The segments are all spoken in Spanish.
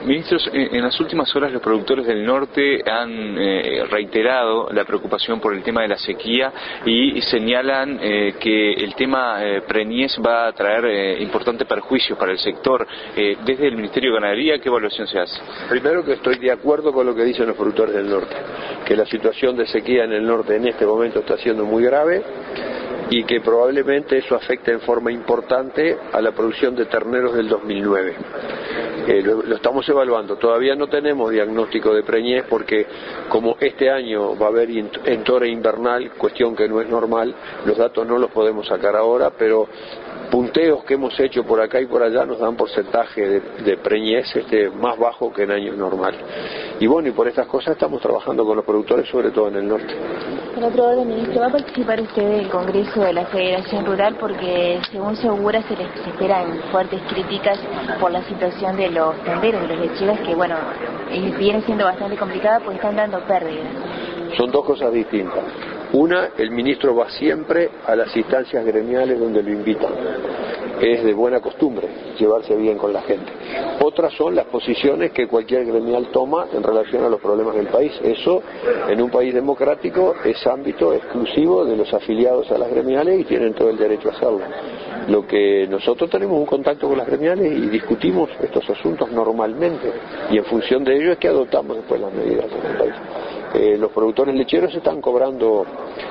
Ministros, en las últimas horas los productores del norte han reiterado la preocupación por el tema de la sequía y señalan que el tema preñez va a traer importantes perjuicios para el sector. Desde el Ministerio de Ganadería, ¿qué evaluación se hace? Primero, que estoy de acuerdo con lo que dicen los productores del norte, que la situación de sequía en el norte en este momento está siendo muy grave y que probablemente eso afecte en forma importante a la producción de terneros del 2009. Lo estamos evaluando, todavía no tenemos diagnóstico de preñez porque como este año va a haber entore invernal, cuestión que no es normal, los datos no los podemos sacar ahora, pero punteos que hemos hecho por acá y por allá nos dan porcentaje de preñez más bajo que en años normales. Y bueno, y por estas cosas estamos trabajando con los productores, sobre todo en el norte. En otro orden, ministro, ¿va a participar usted del Congreso de la Federación Rural? Porque según Segura se esperan fuertes críticas por la situación de los tenderos, de los lecheros, que bueno, viene siendo bastante complicada pues están dando pérdidas. Son dos cosas distintas. Una, el ministro va siempre a las instancias gremiales donde lo invitan. Es de buena costumbre llevarse bien con la gente. Otras son las posiciones que cualquier gremial toma en relación a los problemas del país. Eso, en un país democrático, es ámbito exclusivo de los afiliados a las gremiales y tienen todo el derecho a hacerlo. Lo que nosotros tenemos un contacto con las gremiales y discutimos estos asuntos normalmente y en función de ello es que adoptamos después las medidas en el país. Los productores lecheros están cobrando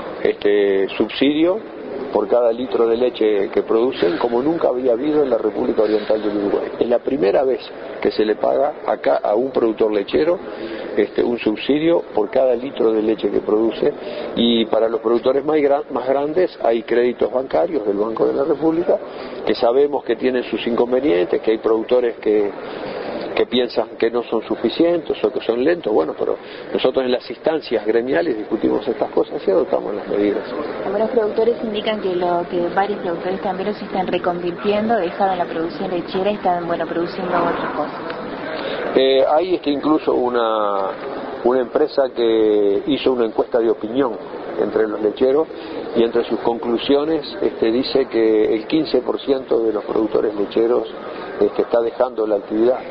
subsidio por cada litro de leche que producen como nunca había habido en la República Oriental del Uruguay. Es la primera vez que se le paga acá a un productor lechero un subsidio por cada litro de leche que produce, y para los productores más grandes hay créditos bancarios del Banco de la República que sabemos que tienen sus inconvenientes, que hay productores que piensan que no son suficientes o que son lentos. Bueno, pero nosotros en las instancias gremiales discutimos estas cosas y adoptamos las medidas. Algunos productores indican que varios productores también se están reconvirtiendo, dejaron la producción lechera y están produciendo otras cosas. Hay incluso una empresa que hizo una encuesta de opinión entre los lecheros y entre sus conclusiones dice que el 15% de los productores lecheros está dejando la actividad.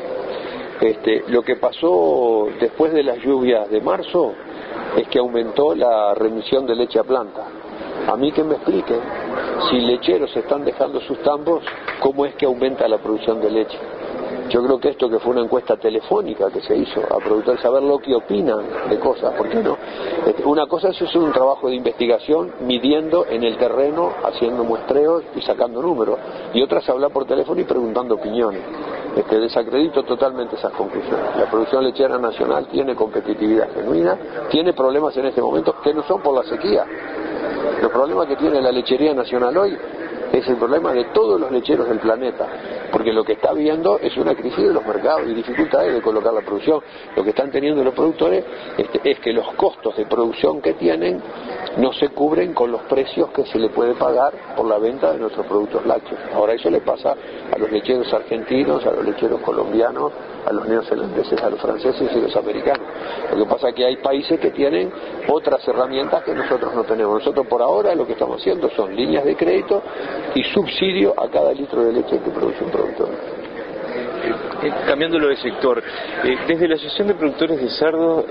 Lo que pasó después de las lluvias de marzo es que aumentó la remisión de leche a planta. A mí que me expliquen, si lecheros están dejando sus tambos, ¿cómo es que aumenta la producción de leche? Yo creo que esto, que fue una encuesta telefónica que se hizo a productores, saber lo que opinan de cosas, ¿por qué no? Una cosa es hacer un trabajo de investigación midiendo en el terreno, haciendo muestreos y sacando números, y otra es hablar por teléfono y preguntando opiniones. Desacredito totalmente esas conclusiones. La producción lechera nacional tiene competitividad genuina, tiene problemas en este momento que no son por la sequía. Los problemas que tiene la lechería nacional hoy es el problema de todos los lecheros del planeta, porque lo que está viendo es una crisis de los mercados y dificultades de colocar la producción. Lo que están teniendo los productores es que los costos de producción que tienen no se cubren con los precios que se le puede pagar por la venta de nuestros productos lácteos. Ahora eso le pasa a los lecheros argentinos, a los lecheros colombianos, a los neozelandeses, a los franceses y los americanos. Lo que pasa es que hay países que tienen otras herramientas que nosotros no tenemos. Nosotros por ahora lo que estamos haciendo son líneas de crédito y subsidio a cada litro de leche que produce un productor. Cambiándolo de sector, desde la Asociación de Productores de Cerdo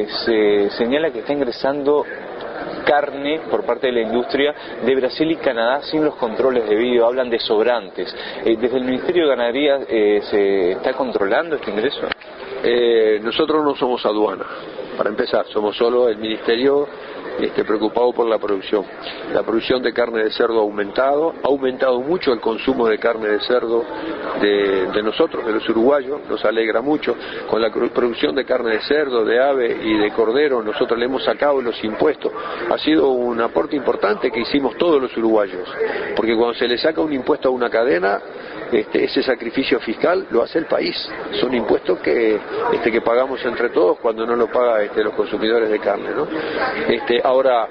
se señala que está ingresando carne por parte de la industria de Brasil y Canadá sin los controles debidos, hablan de sobrantes. ¿Desde el Ministerio de Ganadería se está controlando este ingreso? Nosotros no somos aduana, para empezar, somos solo el Ministerio preocupado por la producción. La producción de carne de cerdo ha aumentado mucho el consumo de carne de cerdo de nosotros, de los uruguayos, nos alegra mucho. Con la producción de carne de cerdo, de ave y de cordero, nosotros le hemos sacado los impuestos. Ha sido un aporte importante que hicimos todos los uruguayos, porque cuando se le saca un impuesto a una cadena, ese sacrificio fiscal lo hace el país. Son impuestos que pagamos entre todos cuando no lo pagan los consumidores de carne, ¿no? Ahora,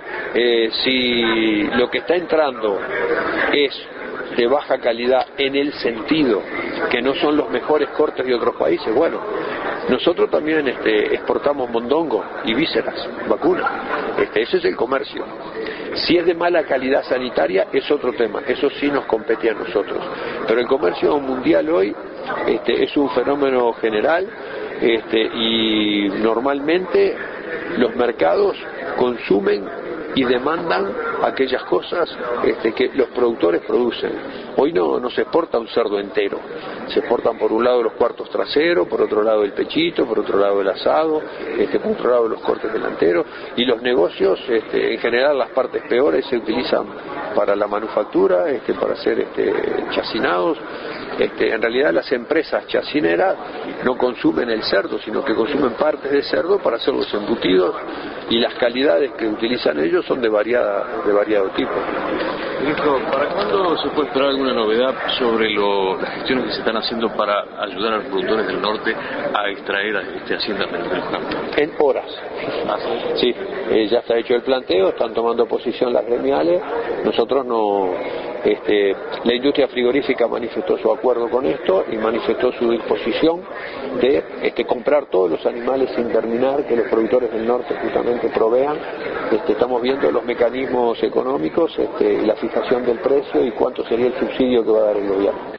si lo que está entrando es de baja calidad en el sentido que no son los mejores cortes de otros países, bueno, nosotros también exportamos mondongo y vísceras, vacunas. Ese es el comercio. Si es de mala calidad sanitaria es otro tema, eso sí nos compete a nosotros. Pero el comercio mundial hoy es un fenómeno general y normalmente los mercados consumen y demandan aquellas cosas que los productores producen. Hoy no se exporta un cerdo entero, se exportan por un lado los cuartos traseros, por otro lado el pechito, por otro lado el asado, por otro lado los cortes delanteros, y los negocios, en general las partes peores se utilizan para la manufactura, para hacer chacinados. En realidad las empresas chacineras no consumen el cerdo, sino que consumen partes de cerdo para hacer los embutidos, y las calidades que utilizan ellos son de variado tipo. Ministro, ¿para cuándo se puede esperar alguna novedad sobre las gestiones que se están haciendo para ayudar a los productores del norte a extraer hacienda del campo? En horas. Sí, ya está hecho el planteo, están tomando posición las gremiales. Nosotros no... la industria frigorífica manifestó su acuerdo con esto y manifestó su disposición de comprar todos los animales sin terminar, que los productores del norte justamente provean. Estamos viendo los mecanismos económicos, la fijación del precio y cuánto sería el subsidio que va a dar el gobierno.